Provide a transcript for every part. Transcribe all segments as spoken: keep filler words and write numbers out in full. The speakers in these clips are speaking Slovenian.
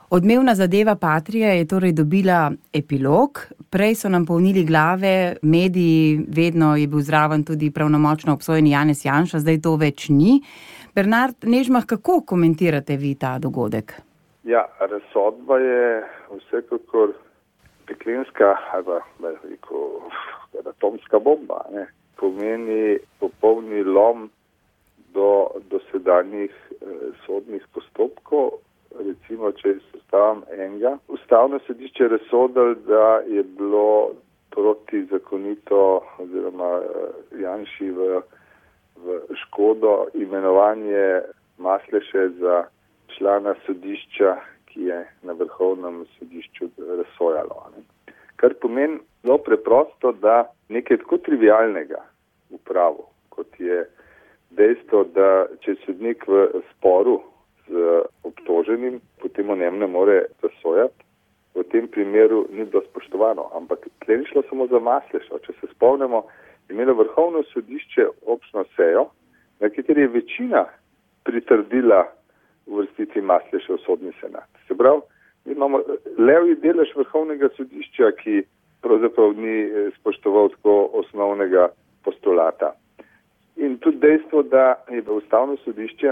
Odmevna zadeva Patria je torej dobila epilog. Prej so nam polnili glave, mediji, vedno je bil zraven tudi pravnomočno obsojeni Janez Janša, zdaj to več ni. Bernard Nežmah, kako komentirate vi ta dogodek? Ja, razsodba je vsekakor peklenska, ali pa rekel, atomska bomba, ne? Pomeni popolni lom do dosedanjih eh, sodnih postopkov. Recimo, če sestavim enega. Ustavno sodišče je razsodilo, da je bilo protizakonito oziroma Janši v, v škodo imenovanje Masleše za člana sodišča, ki je na vrhovnem sodišču razsojalo. Ne. Kar pomeni zelo preprosto, da nekaj tako trivialnega v pravu, kot je dejstvo, da če sodnik v sporu z obtoženim, potem o njem ne more razsojati. V tem primeru ni bilo spoštovano, ampak tle ni šlo samo za Maslešo. Če se spomnimo, je imelo vrhovno sodišče občno sejo, na kateri je večina pritrdila uvrstitvi Masleše v sodni senat. Se pravi, mi imamo levji delež vrhovnega sodišča, ki pravzaprav ni spoštoval tako osnovnega postulata. In tudi dejstvo, da je ustavno sodišče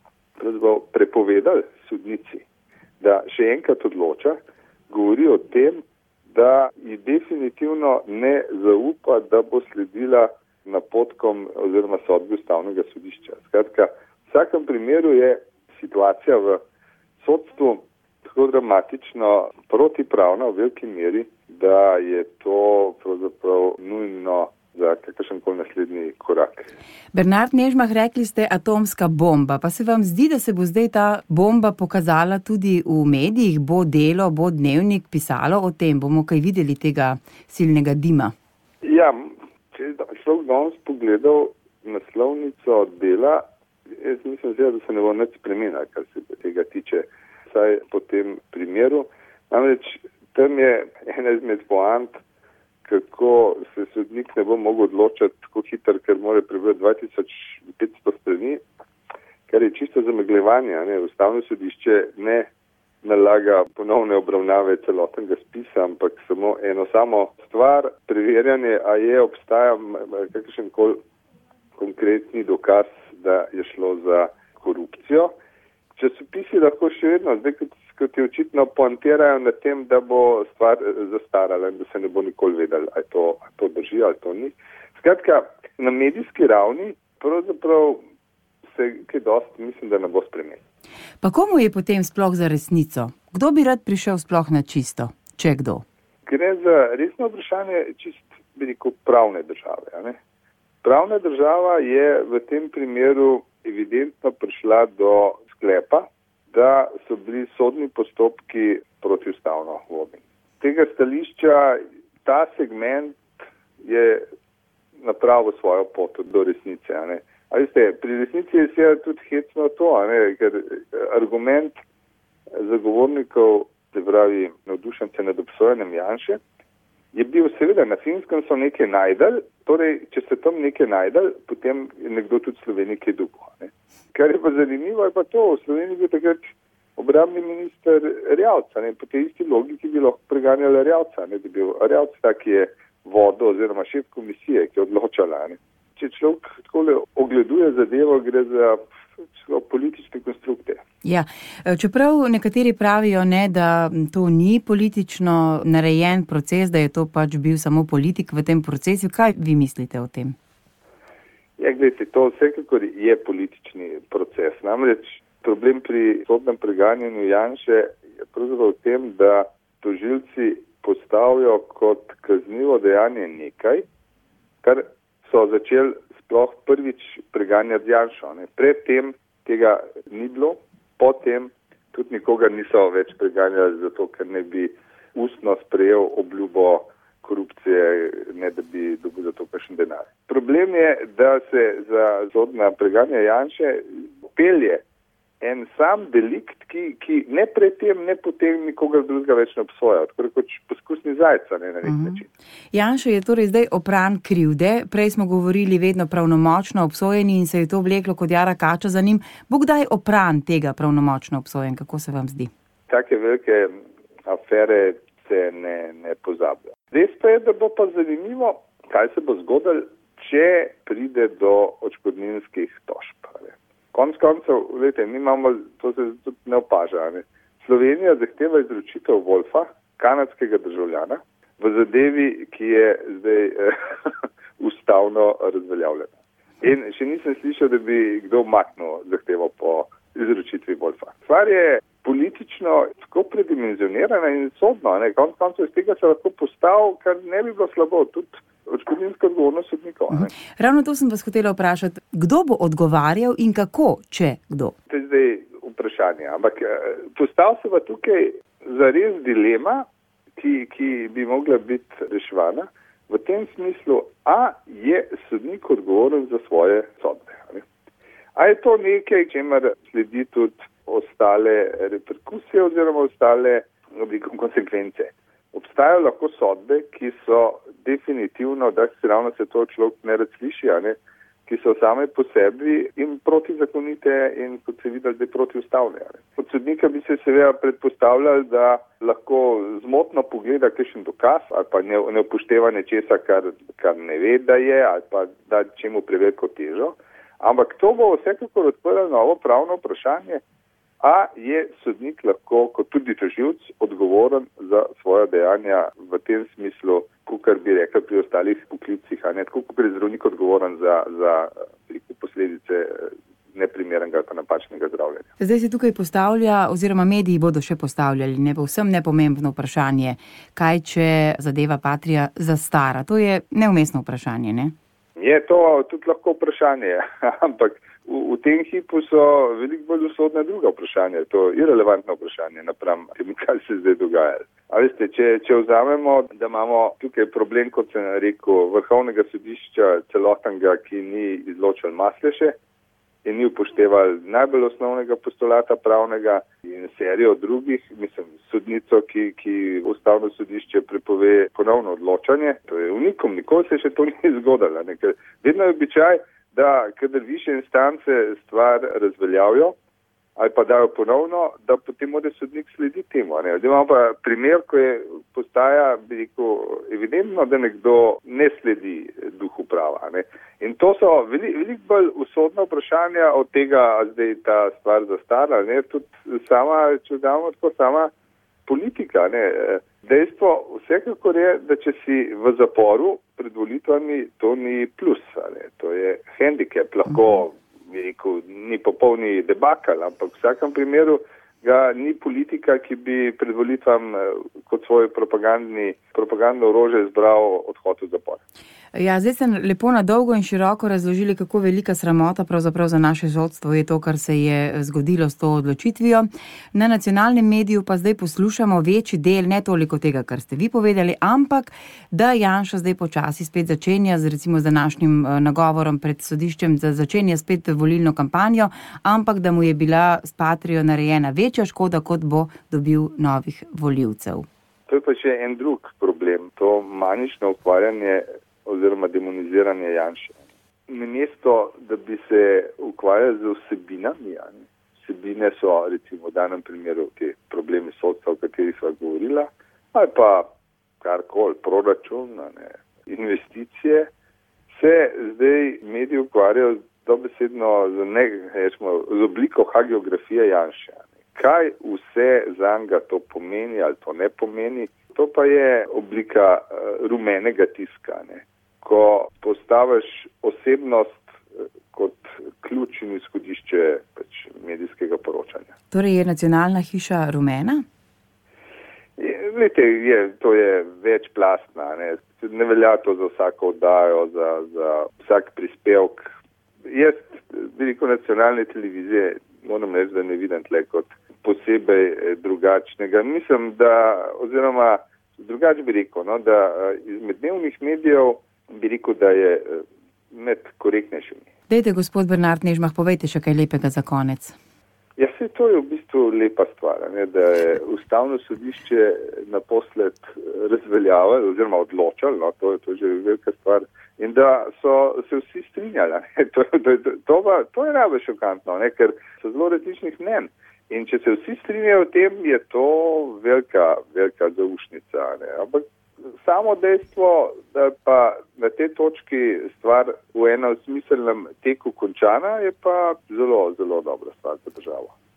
prepovedali sodnici, da še enkrat odloča, govori o tem, da ji definitivno ne zaupa, da bo sledila napotkom oziroma sodbi ustavnega sodišča. Skratka, v vsakem primeru je situacija v sodstvu tako dramatično protipravna v veliki meri, da je to pravzaprav nujno za kakršenkoli naslednji korak. Bernard Nežmah, rekli ste atomska bomba, pa se vam zdi, da se bo zdaj ta bomba pokazala tudi v medijih? Bo Delo, bo Dnevnik pisalo o tem? Bomo kaj videli tega silnega dima? Ja, če človek danes pogledal naslovnico Dela, jaz mislim, da se ne bo nič spremenilo, kar se tega tiče, saj po tem primeru. Namreč tam je ena izmed poant, kako se sodnik ne bo mogel odločati tako hitro, ker mora prebrati dva tisoč petsto strani, kar je čisto zamegljevanje. Ne? Ustavno sodišče ne nalaga ponovne obravnave celotnega spisa, ampak samo eno samo stvar, preverjanje, a je obstaja kakršenkoli konkretni dokaz, da je šlo za korupcijo. Časopisi lahko še vedno, zdaj kot, kot je očitno, poantirajo na tem, da bo stvar zastarala in da se ne bo nikoli vedeli, ali to, ali to drži, ali to ni. Skratka, na medijski ravni pravzaprav se kaj dosti, mislim, da ne bo spremenil. Pa komu je potem sploh za resnico? Kdo bi rad prišel sploh na čisto, če kdo? Gre za resno vprašanje čist, bi rekel, pravne države. A ne? Pravna država je v tem primeru evidentno prišla do sklepa, da so bili sodni postopki protiustavno vodeni. Tega stališča ta segment je napravil svojo pot do resnice. A ne? A veste, pri resnici je seveda tudi hecno to, a ne? Ker argument zagovornikov, se pravi navdušence nad obsojenjem Janše, je bil seveda, na Finskem so nekaj najdel, torej, če ste tam nekaj najdel, potem je nekdo tudi v Sloveniji kaj dobil. Kar je pa zanimivo, je pa to, v Sloveniji bil takrat obrambni minister Erjavca, ne, po tej isti logiki bi lahko preganjali Erjavca, ne, da bi bil Erjavc tak, ki je vodil oziroma šef komisije, ki je odločala. Ne. Če človek takole ogleduje zadevo, gre za politične konstrukte. Ja, čeprav nekateri pravijo, ne, da to ni politično narejen proces, da je to pač bil samo politik v tem procesu. Kaj vi mislite o tem? Ja, gledajte, to vsekakor je politični proces. Namreč problem pri sodnem preganjanju Janše je pravzaprav v tem, da tožilci postavijo kot kaznivo dejanje nekaj, kar so začeli sploh prvič preganjati Janšo. Ne. Predtem tega ni bilo, potem tudi nikogar niso več preganjali, zato ker ne bi ustno sprejel obljubo korupcije, ne da bi dobil za to kakšen denar. Problem je, da se za sodna preganja Janše pelje en sam delikt, ki, ki ne predtem, ne potem nikogar drugega več ne obsoja. Tako kot poskusni zajec, ne na nek uh-huh. način. Janša je torej zdaj opran krivde. Prej smo govorili vedno pravnomočno obsojeni in se je to vleklo kot jara kača za njim. Bo kdaj opran tega pravnomočno obsojen? Kako se vam zdi? take velike afere se ne, ne pozablja. Res pa je, da bo pa zanimivo, kaj se bo zgodilo, če pride do odškodninskih tožb. Konec koncev, gledajte, mi imamo, to se tudi ne opaža, ne? Slovenija zahteva izročitev Wolfa, kanadskega državljana, v zadevi, ki je zdaj eh, ustavno razveljavljena. In še nisem slišal, da bi kdo maknil zahtevo po izročitvi Wolfa. Stvar je politično tako predimenzionirana in sodno, ne? Konec koncev iz tega se lahko postav, kar ne bi bilo slabo, tudi odškodninska odgovornost sodnikov. Uh-huh. Ravno to sem vas hotela vprašati, kdo bo odgovarjal in kako, če kdo? To je zdaj vprašanje, ampak postav se pa tukaj zares dilema, ki, ki bi mogla biti reševana, v tem smislu, a je sodnik odgovoren za svoje sodbe. Ne? A je to nekaj, čemer sledi tudi ostale reperkusije oziroma ostale konsekvence. Obstajajo lahko sodbe, ki so definitivno, da se ravno se to človek ne rad sliši, ne? Ki so same po sebi in protizakonite in kot se videli, da je protiustavne. Od sodnika bi se seveda predpostavljali, da lahko zmotno pogleda kakšen dokaz ali pa ne, ne upošteva nečesa, kar, kar ne ve, da je, ali pa da čemu preveliko težo. Ampak to bo vsekakor odprlo novo pravno vprašanje, a je sodnik lahko, kot tudi tožilec, odgovoren za svoja dejanja v tem smislu, kar bi rekel pri ostalih poklicih, a ne tako, kot je zdravnik odgovoren za, za posledice neprimernega ali pa napačnega zdravljenja. Zdaj se tukaj postavlja, oziroma mediji bodo še postavljali ne povsem nepomembno vprašanje, kaj če zadeva Patria zastara. To je neumestno vprašanje, ne? Je to tudi lahko vprašanje, ampak v, v tem hipu so veliko bolj usodne druga vprašanja. To je irelevantno vprašanje napram tem, kaj se zdaj dogaja. A veste, če, če vzamemo, da imamo tukaj problem, kot sem rekel, vrhovnega sodišča celotnega, ki ni izločil Masleše in ni upošteval najbolj osnovnega postulata pravnega in serijo drugih, mislim, sodnico, ki, ki ustavno sodišče prepove ponovno odločanje. To je unikum, nikoli se še to ni zgodilo. Ker vedno je običaj, da kadar više instance stvar razveljavijo ali pa dajo ponovno, da potem mora sodnik sledi temu. Ne? Zdaj imamo pa primer, ko je postaja, bi rekel, evidentno, da nekdo ne sledi duhu prava. Ne? In to so veliko velik bolj usodna vprašanja od tega, zdaj ta stvar zastara. Ne? Tudi sama, če damo tako, sama politika. Ne? Dejstvo vsekakor je, da če si v zaporu pred volitvami, to ni plus. Ne? To je hendikep, lahko veliko, ni popolni debakal, ampak v vsakem primeru ga ni politika, ki bi pred volitvam kot svoj propagandni, propagandno orožje zbral odhod v zapor. Ja, zdaj ste lepo na dolgo in široko razložili, kako velika sramota pravzaprav za naše sodstvo je to, kar se je zgodilo s to odločitvijo. Na nacionalnem mediju pa zdaj poslušamo večji del, ne toliko tega, kar ste vi povedali, ampak da Janša zdaj počasi spet začenja z recimo z današnjim nagovorom pred sodiščem, da začenja spet volilno kampanjo, ampak da mu je bila s Patrijo narejena večja škoda, kot bo dobil novih volivcev. To je pa še en drug problem, to manično ukvarjanje oziroma demoniziranje Janše. Namesto, da bi se ukvarjali z vsebinami, vsebine so recimo v danem primeru te problemi sodstva, o katerih sva govorila, ali pa karkoli, proračun, ne, investicije, se zdaj mediji ukvarjajo dobesedno z, ne, rečemo, z obliko hagiografije Janše. Kaj vse zanga to pomeni ali to ne pomeni, to pa je oblika uh, rumenega tiska, ne. Ko postaviš osebnost kot ključ in izhodišče pač medijskega poročanja. Torej je nacionalna hiša rumena? Glejte, je, to je večplastna. Ne, ne velja to za vsako oddajo, za, za vsak prispevek. Jaz, veliko nacionalne televizije, moram reči, da ne vidim tle kot posebej drugačnega. Mislim, da, oziroma drugače bi rekel, no, da izmed dnevnih medijev bi rekel, da je med korektnejšimi. Dejte, gospod Bernard Nežmah, povejte še kaj lepega za konec. Ja, se to je v bistvu lepa stvar, ne, da je ustavno sodišče naposled razveljavilo oziroma odločalo, no, to, to je že velika stvar, in da so se vsi strinjali. To, to, to, to, to je najbolj šokantno, ne, ker so zelo različnih mnenj. In če se vsi strinjajo o tem, je to velika, velika zaušnica. Ne? Ampak samo dejstvo, da pa na tej točki stvar v enem smiselnem teku končana, je pa zelo, zelo dobra stvar za državo.